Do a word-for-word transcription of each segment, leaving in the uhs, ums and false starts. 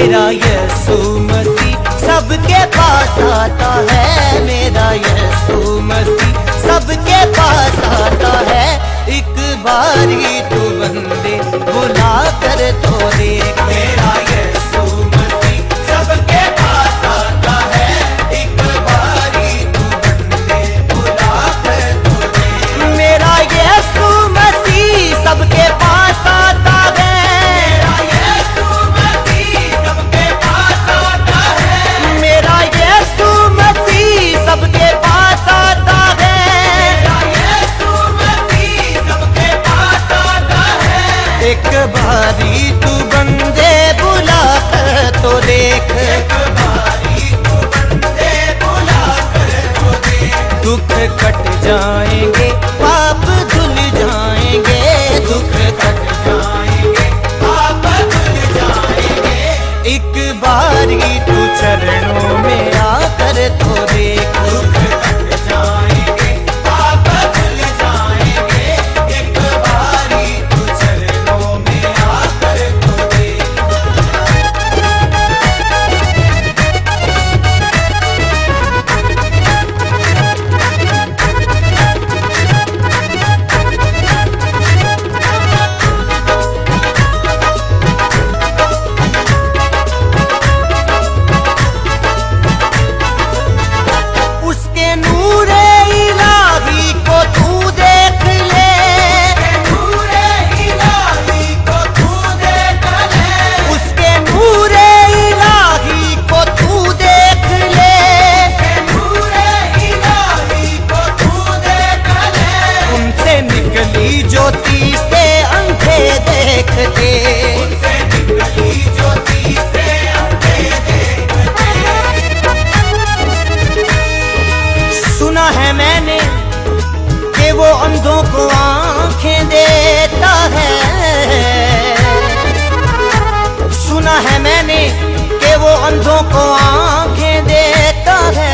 मेरा यीशु मसीह सबके पास आता है, मेरा यीशु मसीह सबके पास आता है। एक बारी तू बंदे बुला कर तो देख, मेरा यीशु मसीह सबके पास आता है। एक बारी तू बंदे बुला कर तो देख, मेरा यीशु मसीह सबके पास आता है। सबके पास आता है, यीशु मसीह सबके पास आता है। एक बारी तू बंदे बुला कर तो देख, एक बारी तू बंदे बुला कर तो देख। दुख कट जाएंगे, पाप धुल जाएंगे, दुख कट जाएंगे, पाप धुल जाएंगे। एक बारी तू चरणों में आकर तो देख, दुख कट जाएंगे, पाप धुल जाएंगे। एक बारी तू चरणों में आकर तो देख। ज्योति से अंधे देखते, उनसे निकली ज्योति से अंधे देखते। सुना है मैंने कि वो अंधों को आंखें देता है, सुना है मैंने कि वो अंधों को आंखें देता है,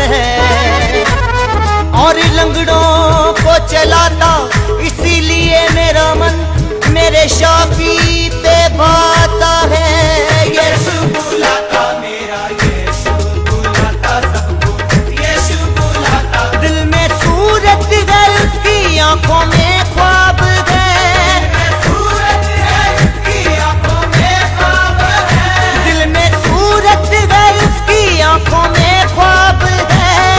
और लंगड़ों को चलाता। इसीलिए मेरा मन मेरे शाफी पे भाता है। यीशु बुलाता, मेरा यीशु बुलाता सबको, यीशु बुलाता। दिल में सूरत है, उसकी आंखों में ख्वाब है, सूरत है उसकी आंखों में ख्वाब है। दिल में सूरत है, उसकी आंखों में ख्वाब है,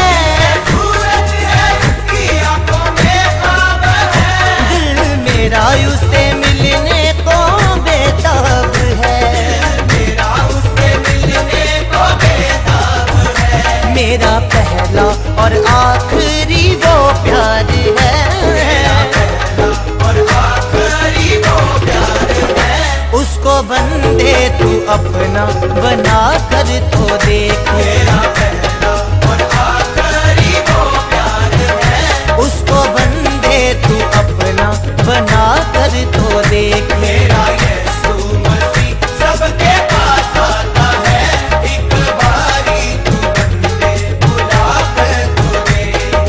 मेरा उससे मिलने को बेताब है, मेरा उससे मिलने को बेताब है। मेरा पहला और आखिरी वो प्यार है, मेरा पहला और आखिरी वो प्यार है। उसको बंदे तू अपना बना कर तो देख, मेरा पहला और आखिरी वो प्यार है। उसको बंदे तू अपना बना कर तो देख, मेरा यीशु मसीह सबके पास आता है। एक बारी तू बंदे बुला कर तो देख।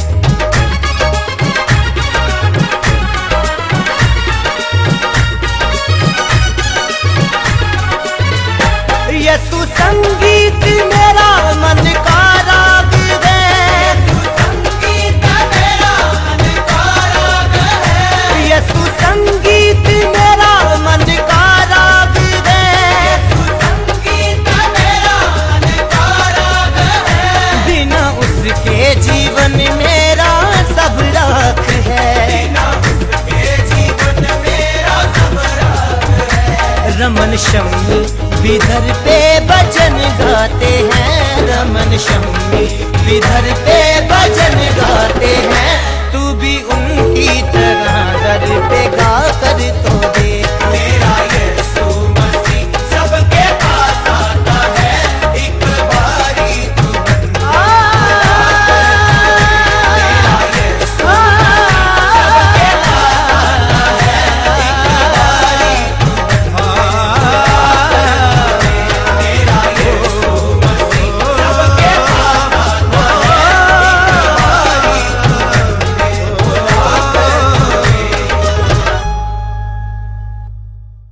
यीशु संगीत मेरा मन का राग है, संगीत मेरा मन का राग है। यीशु संगीत मेरा मन का राग है, संगीत मेरा मन का राग है। बिना उसके जीवन मेरा सब राख है, बिना उसके जीवन मेरा सब राख है। रमन शम्मी विधर पे भजन गाते हैं, रमन शम्मी विधर पे भजन गाते हैं। तू भी उनकी